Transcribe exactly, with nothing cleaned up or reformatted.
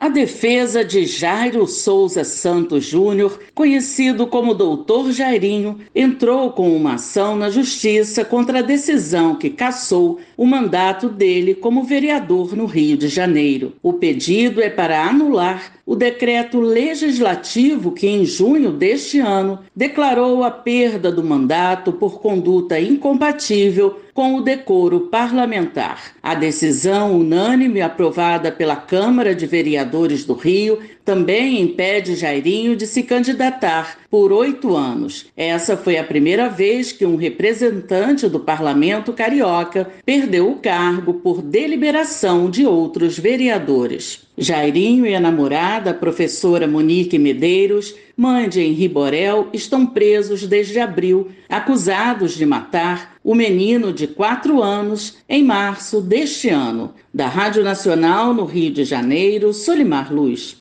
A defesa de Jairo Souza Santos Júnior, conhecido como doutor Jairinho, entrou com uma ação na Justiça contra a decisão que cassou o mandato dele como vereador no Rio de Janeiro. O pedido é para anular o decreto legislativo que, em junho deste ano, declarou a perda do mandato por conduta incompatível com o decoro parlamentar. A decisão unânime aprovada pela Câmara de Vereadores do Rio também impede Jairinho de se candidatar por oito anos. Essa foi a primeira vez que um representante do parlamento carioca perdeu o cargo por deliberação de outros vereadores. Jairinho e a namorada, a professora Monique Medeiros, mãe de Henri Borel, estão presos desde abril, acusados de matar o menino de quatro anos em março deste ano. Da Rádio Nacional, no Rio de Janeiro, Solimar Luz.